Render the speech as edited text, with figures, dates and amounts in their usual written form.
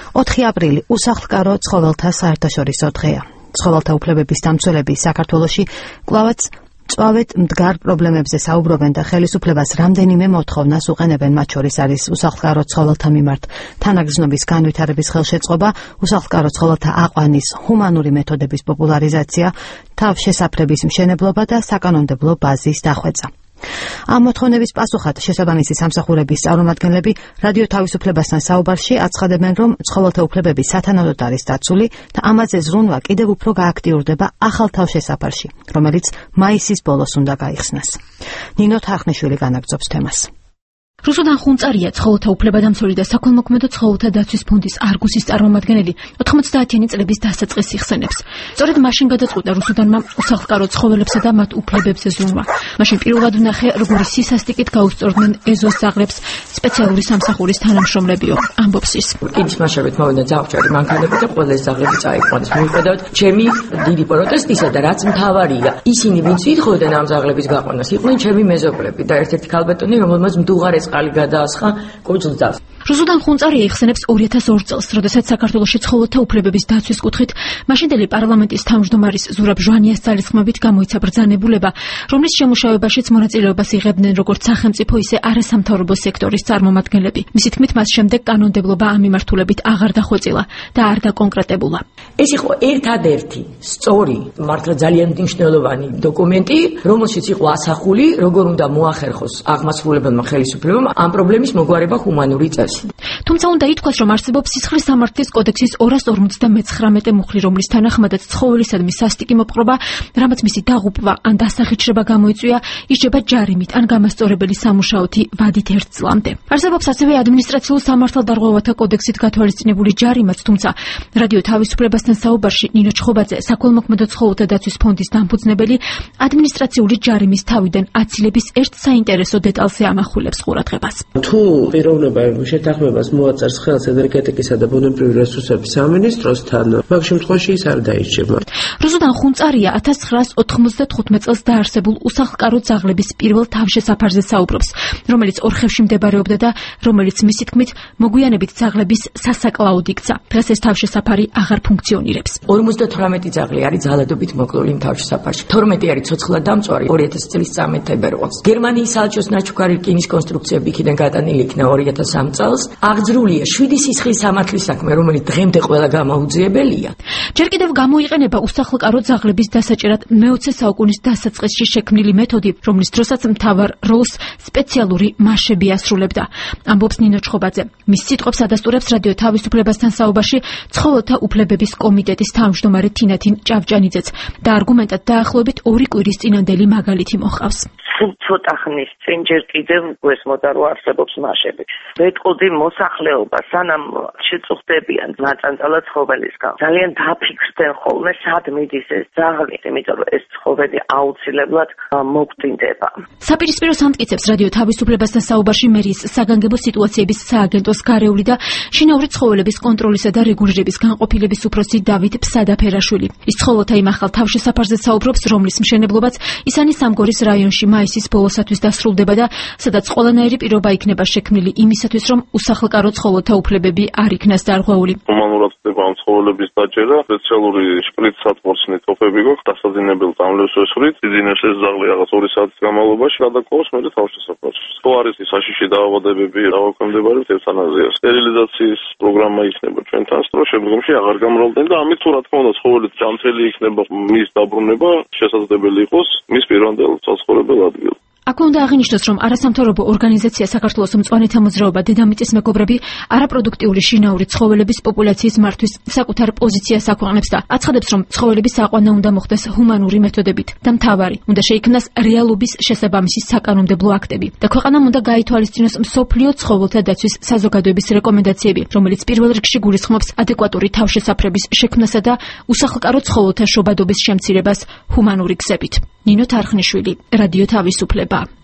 4 აპრილი უსახლკარო ცხოველთა საერთაშორისო დღეა. ცხოველთა უფლებების დამცველები საქართველოში კვლავაც წვავეთ მდგარ პრობლემებზე საუბრობენ და ხელისუფლებას რამდენიმე მოთხოვნას უყენებენ, მათ შორის არის უსახლკარო ცხოველთა მიმართ თანაგრძნობის განვითარების ხელშეწყობა, უსახლკარო ცხოველთა აყვანის ჰუმანური მეთოდების პოპულარიზაცია, თავშესაფრების მშენებლობა და საკანონმდებლო ბაზის დახვეწა. ამ მოთხოვნების პასუხად შესაბამისი სამსახურების წარმომადგენლები რადიო თავისუფლებასთან საუბარში აცხადებენ, რომ ცხოველთა უფლებები სათანადოდ არის დაცული და ამაზე ზრუნვა კიდევ უფრო გააქტიურდება ახალ თავშესაფარში, რომელიც მაისის ბოლოს უნდა გაიხსნას. ნინო თარხნიშვილი განაგრძობს თემას. რუსუდან ხუნწარია ცხოველთა უფლებადამცველი და საქველმოქმედო ცხოველთა დაცვის ფონდის არგუსის წარმომადგენელი 90-იანი წლების დასაწყისს იხსენებს. სწორედ მაშინ გადაწყვიტა რუსუდანმა უსახლკარო ცხოველებსა და მათ უფლებებზე ზრუნვა. მაშინ პირველად ვნახე, როგორი სისასტიკით გაუსწორდნენ ეზოს ძაღლებს სპეციალური სამსახურის თანამშრომლებიო, ამბობს ის. კიდის მასშტაბით მოვიდა ძაღლჭერი მანქანები და ყველა ეს ძაღლები წაიყვანეს. მიუხედავად ჩემი დიდი პროტესტისა და რაც მთავარია, ისინი ვინც ითხოვდნენ ამ ძაღლების გაყვანას, იყვნენ ჩემი მეზობლები და ერთ-ერთი ქალბატონი, რომელმაც მდუღარეს ყალი გადაასხა კოჭლძას. რუსუდან ხუნწარია იხსენებს 2002 წელს, როდესაც საქართველოში ცხოველთა უფლებების დაცვის კუთხით მაშინდელი პარლამენტის თავმჯდომარის ზურაბ ჟვანიას ძალისხმევით გამოიცა ბრძანებულება, რომლის შემუშავებაშიც მონაწილეობას იღებდნენ როგორც სახელმწიფო, ისე არასამთავრობო სექტორის წარმომადგენლები. მისი თქმით, მას შემდეგ კანონმდებლობა ამ მიმართულებით აღარ დახვეწილა და არ დაკონკრეტებულა. ეს იყო ერთადერთი სწორი, მართლა ძალიან მნიშვნელოვანი დოკუმენტი, რომელშიც იყო ასახული, როგორ უნდა მოახერხოს აღმასრულებელმა ხელისუფლებამ ამ პრობლემის მოგვარება ჰუმანური წესით. თუმცა უნდა ითქვას, რომ არსებობს სისხლის სამართლის კოდექსის 259 მუხლი, რომლის თანახმადაც ცხოველისადმი სასტიკი მოპყრობა, რამაც მისი დაღუპვა ან დასახიჩრება გამოიწვია, ისჯება ჯარიმით ან გამასწორებელი სამუშაოთი ვადით 1 წლამდე. არსებობს ასევე ადმინისტრაციულ სამართალდარღვევათა კოდექსით გათვალისწინებული ჯარიმაც, თუმცა რადიო თავისუფლებასთან საუბარში ნინო ჩხობაძე, საქველმოქმედო ცხოველთა დაცვის ფონდის დამფუძნებელი, ადმინისტრაციული ჯარიმის თავიდან აცილების ერთ საინტერესო დეტალზე ამახვილებს ყურადღებას. თუ პიროვნება შეთანხმებას მოაწერს ხელს ენერგეტიკისა და ბუნებრივი რესურსების სამინისტროსთან, მაგ შემთხვევაში ის არ დაირჩება. რუსუდან ხუნწარია 1995 წელს დაარსებულ უსახლკარო ძაღლების პირველ თავშესაფარზე საუბრობს, რომელიც ორხევში მდებარეობდა და რომელიც მისი თქმით მოგვიანებით ძაღლების სასაკლაოდ იქცა. დღეს ეს თავშესაფარი აღარ ფუნქციონირებს. 58 ძაღლი არის ძალადობით მოკლული იმ თავშესაფარში. 12 არის ცოცხლად დამწვარი 2000 წლის 13 თებერვალს. გერმანიის საელჩოს ნაჩუქარი რკინის კონსტრუქციები იქიდან გადანილი იქნა 2003 წელს. აღძრულია 7 სისხლის სამართლის საქმე, რომელიც დღემდე ყველა გამოუძიებელია. ჯერ კიდევ გამოიყენება უსახლკარო ძაღლების დასაჭერად მე-20 საუკუნის დასაწყისში შექმნილი მეთოდი, რომლის დროსაც მთავარ როლს სპეციალური მასშები ასრულებდა. ამბობს ნინო ჩხობაძე. მის სიტყვებს ადასტურებს რადიო თავისუფლებასთან საუბარში ცხოველთა უფლებების კომიტეტის თავმჯდომარე თინათინ ჭავჭანიძეც და არგუმენტად დაახლოებით 2 კვირის წინანდელი მაგალითი მოჰყავს. ცოტა ხნის წინ ჯერ კიდევ გვესმოდა, რომ არსებობს მასშები. ვეტყოდი მოსახლეობა, სანამ შეწუხდებიან მაწანწალად ცხოველისგან. ძალიან დაფიქრდნენ ხოლმე, სად მიდის ეს ძაღლი, იმიტომ რომ ეს ცხოველი აუცილებლად მოგვდინდება. საპირისპირო სამტკიცებს რადიო თავისუფლებასთან საუბარში მერიის საგანგებო სიტუაციების სააგენტოს გარეული და შინაური ცხოველების კონტროლისა და რეგულირების განყოფილების უფროსი დავით ფსადაფერაშვილი. ის ცხოველთა იმ ახალ თავშესაფარზე საუბრობს, რომლის მშენებლობაც ისანი სამგორის რაიონში მაისის ბოლოსათვის დასრულდება და სადაც ყველანაირი პირობა იქნება შექმნილი იმისათვის, რომ უსახლკარო ცხოველთა უფლებები არ იქნას დარღვეული. ჰუმანურად ხდება ამ ცხოველების დაჭერა, სპეციალური შპრიცსატყორცნი თოფები გვაქვს, დასაძინებელ წამლებს ვესვრით, იძინებს ეს ძაღლი რაღაც 2 საათის განმავლობაში გადაკვავს მე თავშესაფარში. თუ არის საშიში დაავადებები, დაავადებები ევთანაზიას, სტერილიზაციის პროგრამა იქნება ჩვენთან, რომ შემდგომში აღარ გამრავლდნენ და ამით თუ რა თქმა უნდა ცხოველი ჯანმრთელი იქნება, მის დაბრუნება შესაძლებელი იყოს მის პირვანდელ საცხოვრებელ ადგილ. აქვე უნდა აღინიშნოს, რომ არასამთავრობო ორგანიზაცია საქართველოს მწვანეთა მოძრაობა დედამიწის მეგობრები არაპროდუქტიული შინაური ცხოველების პოპულაციის მართვის საკუთარ პოზიციას აქვეყნებს და აცხადებს, რომ ცხოველების აყვანა უნდა მოხდეს ჰუმანური მეთოდებით და მთავარი უნდა შეიქმნას რეალობის შესაბამისი საკანონმდებლო აქტები და ქვეყანამ უნდა გაითვალისწინოს მსოფლიო ცხოველთა დაცვის საზოგადოების რეკომენდაციები, რომელიც პირველ რიგში გულისხმობს ადეკვატური თავშესაფრების შექმნასა და უსახლკარო ცხოველთა შობადობის შემცირებას ჰუმანური გზებით. ნინო თარხნიშვილი, რადიო თავისუფლება.